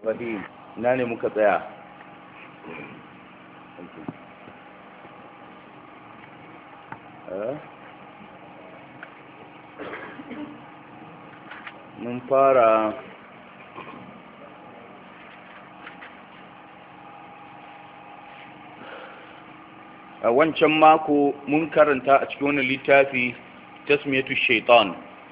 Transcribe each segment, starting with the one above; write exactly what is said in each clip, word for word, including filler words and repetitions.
rahim. Ina ne muka tsaya? Mun fara a wancan mako mun karanta a cikin wani littafi tasmiyatu shaitan,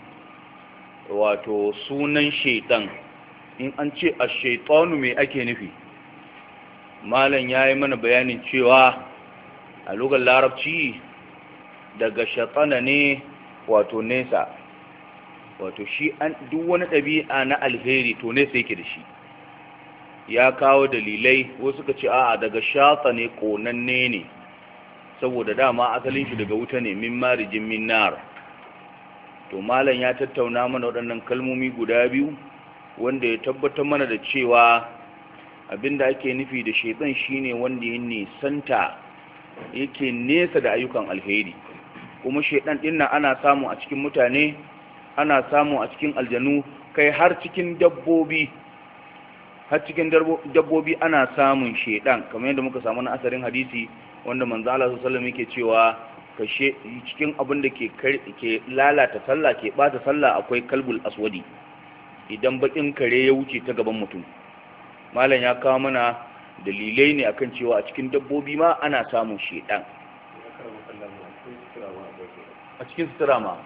wato sunan shaitan. In an ce a shaitanu me ake nufi? Malam ya yi mana bayanin cewa a lugar larabci daga shaitana ne, wato nesa, wato shi an duk wani ɗabi'a na alheri to nesa yake da shi. Ya kawo dalilai, wasu suka ce a'a daga shata ne, ƙonanne ne, saboda dama asalin shi daga wuta ne, min marijin min nar. To malam ya tattauna mana waɗannan kalmomi guda biyu, wanda ya tabbatar mana da cewa abinda ake nufi da shaitan shine wanda ya nisanta, yake nesa da ayyukan alheri. Kuma shaitan din nan ana samu a cikin mutane, ana samu a cikin aljanu, kai har cikin dabbobi, har cikin dabbobi ana samun shaitan, kamar yadda muka samu na asarin hadisi wanda manzo Allah sallallahu alaihi wasallam yake cewa kashe cikin abin da ke ke lalata sallah, ke bata sallah, akwai kalbul aswadi, idan bakin kare ya wuce ta gaban mutum. Malam ya kawo mana dalilai ne akan cewa a cikin dabbobi ma ana samun shedan. A cikin sutura ma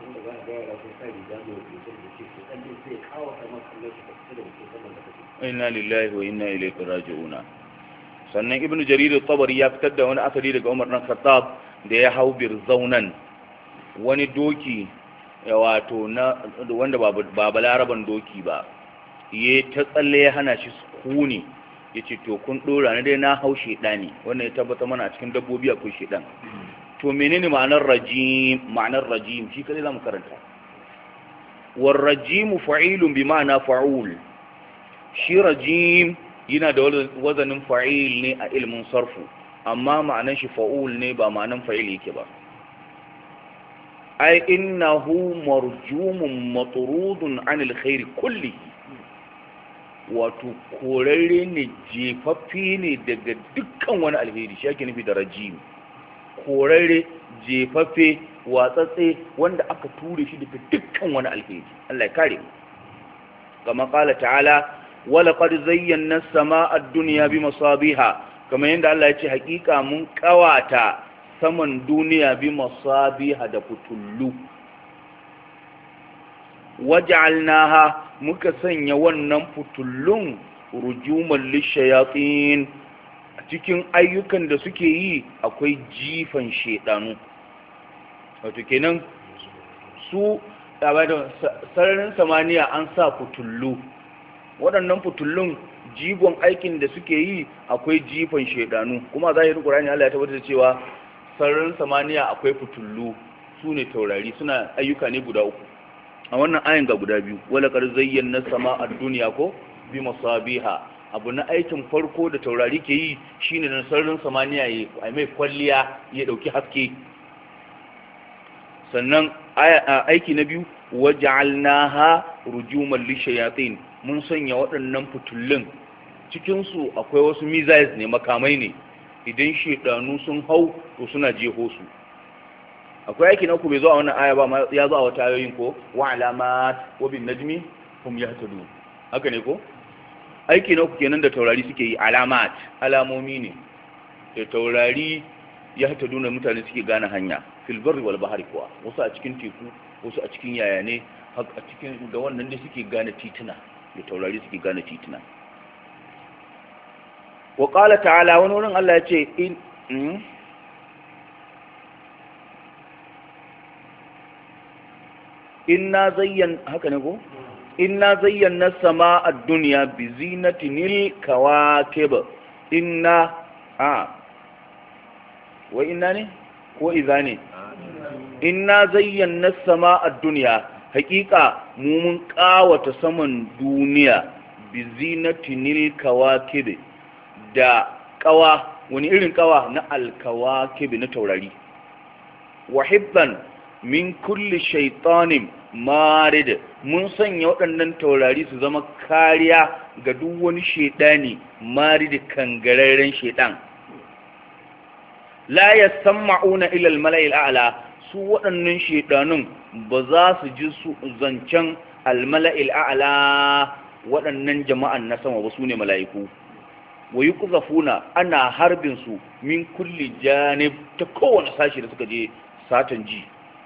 inna lillahi wa inna ilaihi raji'una. Sannan ibnu jarir at-tabari ya fitar da wani asali daga Umar ibn Khattab da ya hau birzaunan, wani doki ya wato na wanda ba balaraban doki ba, ya ta tsalle ya hana shi sukuni, ya ce to kun dora na dai na hau shedani. Wannan ya tabbata mana a cikin dabbobi akwai shedan. To menene ma'anar rajim? Ma'anar rajim shi kadai zamu karanta. War rajimu fa'ilun bi ma'ana fa'ul. Shi rajim yana da wazanin fa'il ne a ilmin sarfu, amma ma'anar shi fa'ul ne, ba ma'anar fa'il yake ba. ai innahu marjumun matrudun anil khairi kulli, wato korarre ne, jefaffe ne daga dukkan wani alheri. Shi ake nufi da rajim. Korarre, jefaffe, watsatse, wanda aka ture shi daga dukkan wani alheri. Allah ya kare mu. Kama qala ta'ala wala qad zayyana as-samaa ad-dunya bimasabiha, kamar yadda Allah ya ce hakika mun kawata saman duniya bi masabiha da fitullu. Waj'alnaha, muka sanya wannan fitullun rujuman lishayatin, cikin ayyukan da suke yi akwai jifan shedanu. Wato kenan su sararin samaniya an sa fitullu, waɗannan fitullun jigon aikin da suke yi akwai jifan shedanu. Kuma zahirin Qur'ani Allah ya tabbatar da cewa sararin samaniya akwai fitullu, su ne taurari, suna ayyuka ne guda uku. A wannan ayin ga guda biyu, wala qad zayyana as-samaa ad-dunya ko bi masabiha. Abu na aikin farko da taurari ke yi shine na sararin samaniya ya mai kwalliya, ya dauki haske. Sannan aiki na biyu, waj'alnaha rujuman lishayatin, mun sanya waɗannan fitullun, cikin su akwai wasu missiles ne, makamai ne, idan shedanu sun hau to suna jeho su. Akwai aiki na uku bai zo a wannan aya ba, ya zo a wata ayoyin ko wa alamat wa bin najmi hum yahtadun. Haka ne ko? Aiki na uku kenan da taurari suke yi, alamat, alamomi ne da taurari yahtadun, mutane suke gane hanya fil barri wal bahri kuwa, wasu a cikin teku, wasu a cikin yayane, haka a cikin da wannan da suke gane tituna, da taurari suke gane tituna. Wa qala ta'ala, wani wurin Allah ya ce in inna zayyan haka ne ko inna zayyana as-samaa ad-dunya bi zinatinil kawakib. Inna a wa inna ne ko idza ne? Inna zayyana as-samaa ad-dunya, hakika mu mun kawata saman duniya bi zinatinil kawakib, da kawa. Wani irin kawa? Na al-kawakib, na taurari. Wa hibban, min kulli shaitanin marid mun sanya waɗannan taurari su zama kariya ga duk wani shaidani marid kangararren shaidan. La yasma'una ila al-mala'il a'la su waɗannan shaidanun ba za su ji su zancen al-mala'il a'la waɗannan jama'an na sama ba su ne mala'iku. wa yuqzafuna ana harbin su min kulli janib ta kowane sashi da suka je satan ji.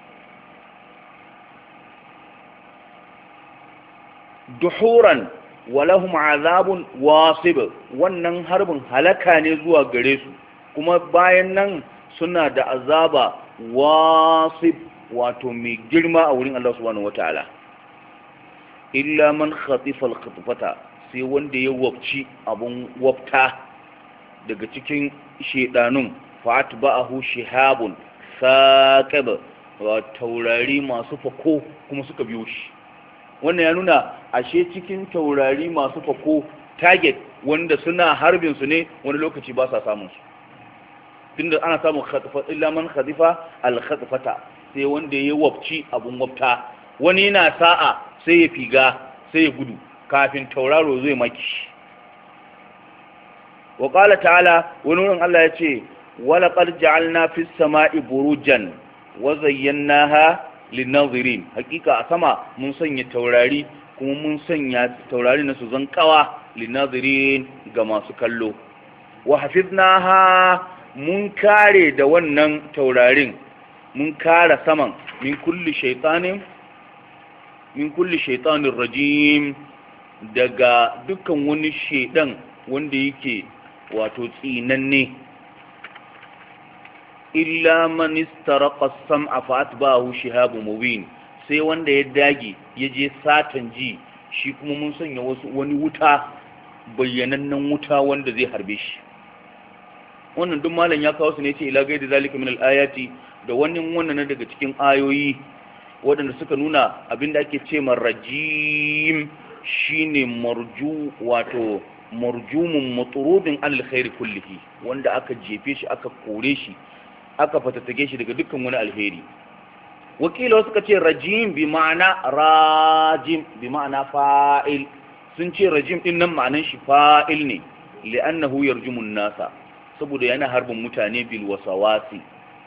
duhuran walahum azabun wasib wannan harbin halaka ne zuwa gare su kuma bayan nan suna da azaba wasib wato mai girma a wurin Allah subhanahu wataala. illa man khatifa al-khitfata sai wanda ya wabci abun wabta daga cikin shedanun fatba'ahu shihabun saqib wa taurari masu fako kuma suka biyo shi. wannan ya nuna ashe cikin taurari masu fako target wanda suna harbin su ne wani lokaci ba sa samun su, tunda ana samun khatifa illa man khatifa al-khitfata sai wanda ya wabci abun wabta. wani yana sa'a sai ya figa sai ya gudu kafin tauraro zai maki. wa qala ta'ala wani wurin Allah ya ce wala qad ja'alna fis sama'i burujan wa zayyanaha lin-nazirin. hakika a sama mun sanya taurari kuma mun sanya taurari na su zankawa lin-nazirin ga masu kallo. wa hafiznaha mun kare da wannan taurarin mun kare saman min kulli shaytanin min kulli shaytanir rajim daga dukkan wani shedan wanda yake wato tsinanne. illa man istaraqa as-sam'a fa atba'ahu shihabun mubin sai wanda ya dage ya je satan ji shi kuma mun sanya wasu wani wuta bayyanannen wuta wanda zai harbe shi. wannan duk malam ya kawo su ne ce ila gaida zalika min al-ayati da wannan wannan daga cikin ayoyi waɗanda suka nuna abinda ake ce marrajim shine marju wato marjumun maturudin alkhairi kullihi wanda aka jefe shi aka kore shi aka fatatage shi daga dukkan wani alheri. wakila suka ce rajim bi ma'ana rajim bi ma'ana fa'il sun ce rajim din nan ma'anan shi fa'il ne li'annahu yarjumun nasa saboda yana harbin mutane bil wasawasi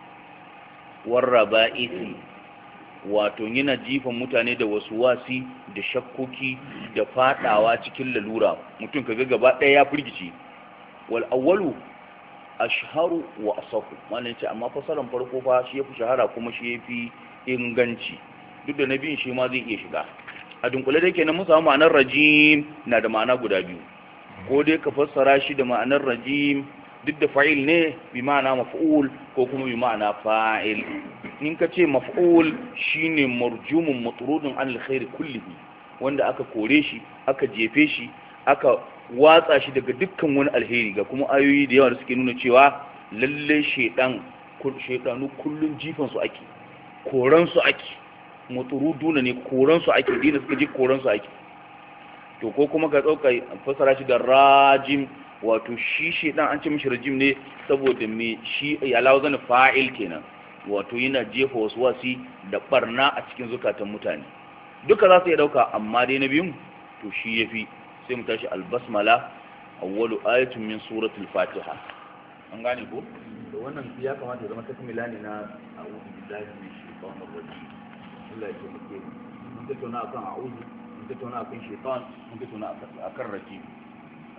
warraba'isi wato yana jifan mutane da wasu wasi da shakkoki da fadawa cikin lalura mutum kaga gaba ɗaya ya firgici. wal awwalu ashharu wa asahu wannan ce amma fasaran farko fa shi yafi shahara kuma shi yafi inganci duk da nabiyin shi ma zai iya shiga. a dunkule da kenan mun samu ma'anar rajim na da ma'ana guda biyu, ko dai ka fassara shi da ma'anar rajim duk da fa'il ne bi ma'ana maf'ul ko kuma bi ma'ana fa'il. in ka ce maf'ul shine marjumun matrudun an alkhair kullihi wanda aka kore shi aka jefe shi aka watsa shi daga dukkan wani alheri. ga kuma ayoyi da yawa da suke nuna cewa lalle shedan shedanu kullun jifan su ake koran su ake matruduna ne koran su ake dina suka ji koran su ake. to ko kuma ka tsauka fasara shi da rajim wato shi shedan an ce mishi rajim ne saboda me shi ya lawazan fa'il kenan wato yana jefa wasu wasi da barna a cikin zukatan mutane. duka za su iya dauka amma dai na biyun to shi yafi. sai mu tashi albasmala awwalu ayatun min suratul fatiha. an gane ko to wannan ya kamata ya zama takmila ne na a'udhu billahi minash shaitanir rajim. Allah ya tabbake mu mun tattauna akan a'udhu mun tattauna akan shaitan mun tattauna akan rajim.